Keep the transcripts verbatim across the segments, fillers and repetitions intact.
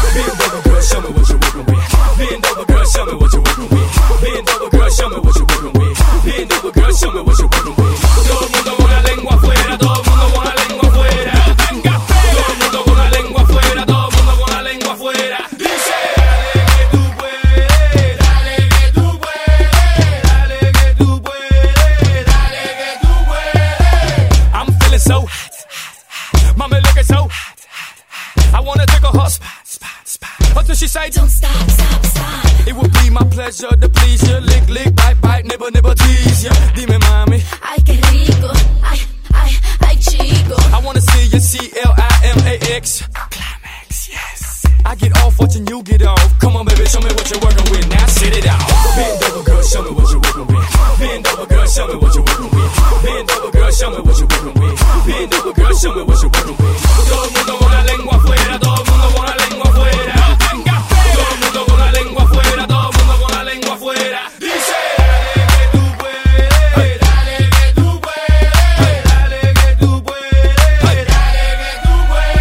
Bend over, girl, show me what you're working with. Bend over, girl, show me what you're working with. Bend over, girl, show me what you're working with. Bend over, girl, show me what you're working with. Todo el mundo con la lengua afuera, todo el mundo con la lengua afuera. Todo el mundo con la lengua afuera, todo el mundo con la lengua afuera. Dice, dale que tú puedes, dale que tú puedes, dale que tú puedes, dale que tú puedes. I'm feeling so hot, mommy looking so hot. I wanna take a hot spot, spot, spot. Until she say, don't stop, stop, stop. It would be my pleasure to please you. Lick, lick, bite, bite, nibble, nibble, tease ya. Dime, mami. Ay, qué rico. Ay, ay, ay, chico. I wanna see you C L I M A X. Climax, yes. I get off watching you get off. Come on, baby, show me what you're working with. Now sit it out. Bend over, girl, show me what you're working with. Bend over, girl, show me what you're working with. Bend over, girl, show me what you're working with. Bend over, girl, show me what you're working with. Todo el mundo con la lengua afuera, todo el mundo con la lengua afuera. Todo el mundo con la lengua afuera, todo el mundo con la lengua afuera. Dice, dale que tú puedes, dale que tú puedes, dale que tú puedes, dale que tú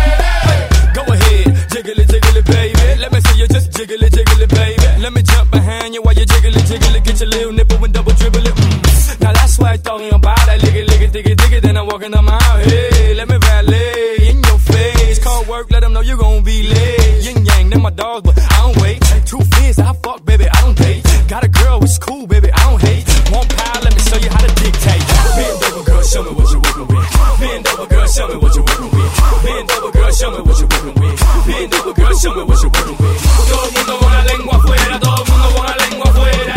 puedes. Go ahead, jiggle it, jiggle it, baby. Let me see you just jiggle it, jiggle it, baby. Let me jump behind you while you jiggle it, jiggle it. Get your little nipple and double dribble it. Mm. Now that's what I'm talking about. I lick it, lick it, dig it, dig it. Then I'm walking on my hey, let me valet in your face. Call work, let them know you're gonna be late. Yin yang, they're my dogs, but I don't wait. Two fierce, I fuck, baby, I don't date. Got a girl, it's cool, baby, I don't hate. One pound, let me show you how to dictate. Bend over, girl, show me what you're working with. Bend over, girl, show me what you're working with. Bend over, girl, show me what you're working with. Bend over, girl, show me what you're working with. Todo el mundo con la lengua afuera, todo el mundo con la lengua afuera.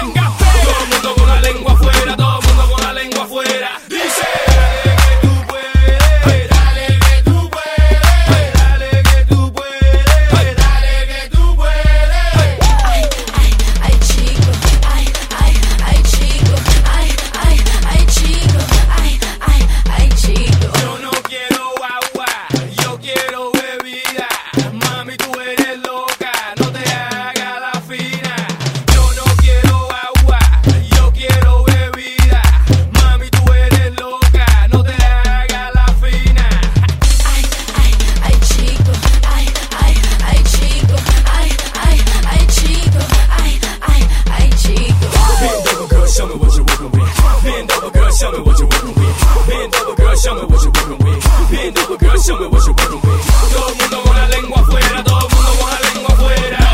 Todo el mundo con la lengua afuera, todo el mundo con la lengua afuera. Dice, dale que tú puedes, dale que tú puedes, dale que tú puedes, dale que tú puedes. Ay, ay, ay, chico. Ay, ay, ay, chico. Ay, ay, ay, chico. Ay, ay, ay, chico. Yo no quiero agua, yo quiero bebida. Mami, tú eres loca, no te hagas la fina. Yo no quiero agua, yo quiero bebida. Mami, tú eres loca, no te hagas la fina. Ay, ay, ay, chico. Ay, ay, ay, chico. Ay, ay, ay, chico. Ay, ay, ay, chico. Bend over, girl, show me what you're working with. Bend over, girl, show me what you're working with. Bend over, girl, show me what you're working with. Bend over, girl, show me what you're working with. Todo el mundo con la lengua afuera, todo el mundo con la lengua afuera.